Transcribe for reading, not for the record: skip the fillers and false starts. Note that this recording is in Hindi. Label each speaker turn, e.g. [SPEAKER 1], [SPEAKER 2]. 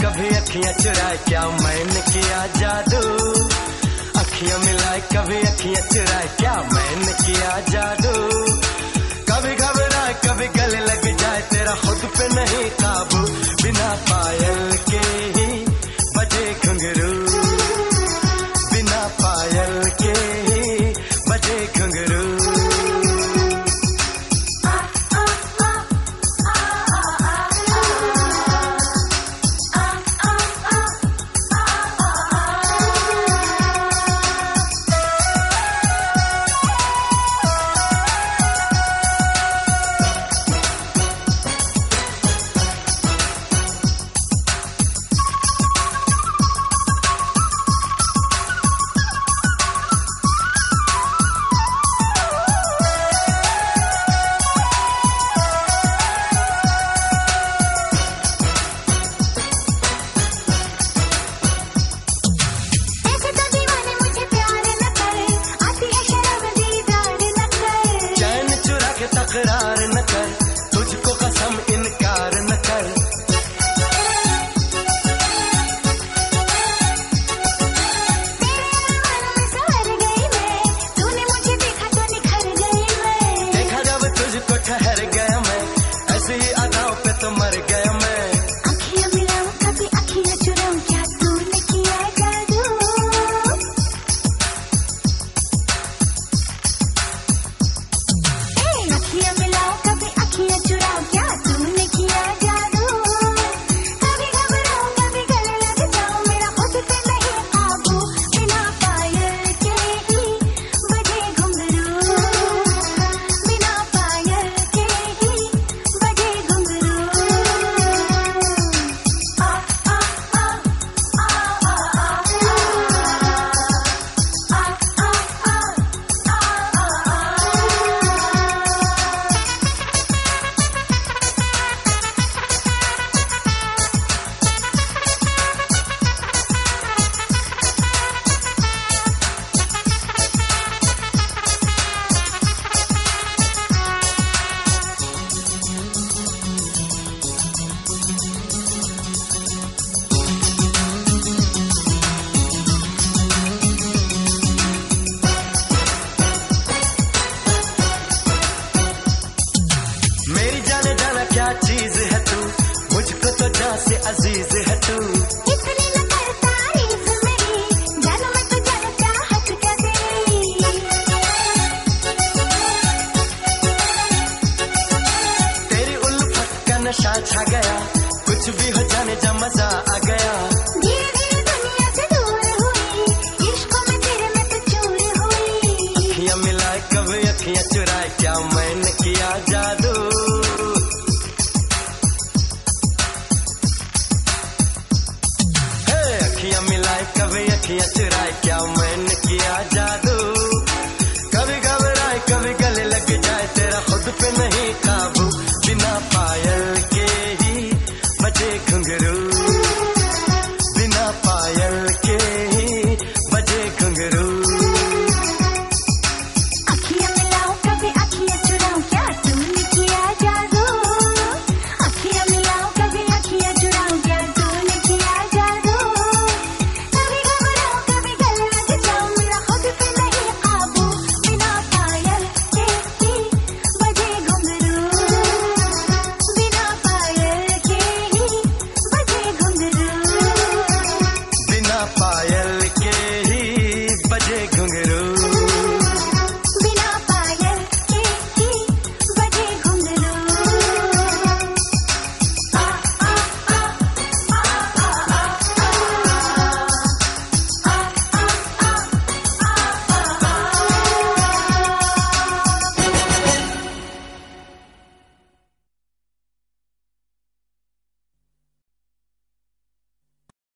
[SPEAKER 1] कभी अखियां चुराए, क्या मैंने किया जादू। अखियां मिलाए कभी अखियां चुराए, क्या मैंने किया जादू। कभी घबराए कभी गले लग जाए, तेरा खुद पे नहीं काबू। बिना पायल के ही बजे घुंघरू, बिना पायल के ही बजे घुंघरू। तकरार न कर, तुझको कसम इनकार न कर।
[SPEAKER 2] सवर गई मैं, तूने मुझे देखा तो निखर गई मैं।
[SPEAKER 1] देखा जब तुझको ठहर गया मैं, ऐसे ही अदाओं पे तो मर गया मैं।
[SPEAKER 2] अखियां मिलाऊं कभी अखियां चुराऊं, क्या तूने किया जादू। अखियां मिलाओ कभी अखियां चुराओ, क्या तूने किया जादू। कभी घबराओ कभी गले लग जाओ, मेरा खुद पे नहीं काबू। बिना पायल के ही बजे घुंघरू, बिना पायल के ही बजे घुंघरू। आ आ आ आ आ
[SPEAKER 1] मेरी जाने जाना क्या चीज है तू, मुझको तो जान से अजीज है तू।
[SPEAKER 2] इतनी न कर तारीफ मेरी, जानो मैं तो जानो चाहत क्या तेरी।
[SPEAKER 1] तेरी उल्फत का नशा छा गया, कुछ भी हो जाने जा मजा आ गया।
[SPEAKER 2] धीरे धीरे दुनिया से दूर हुई, इश्क में तेरे में तो चूर हुई।
[SPEAKER 1] अखियां मिलाए कभी अखियां चुराए, क्या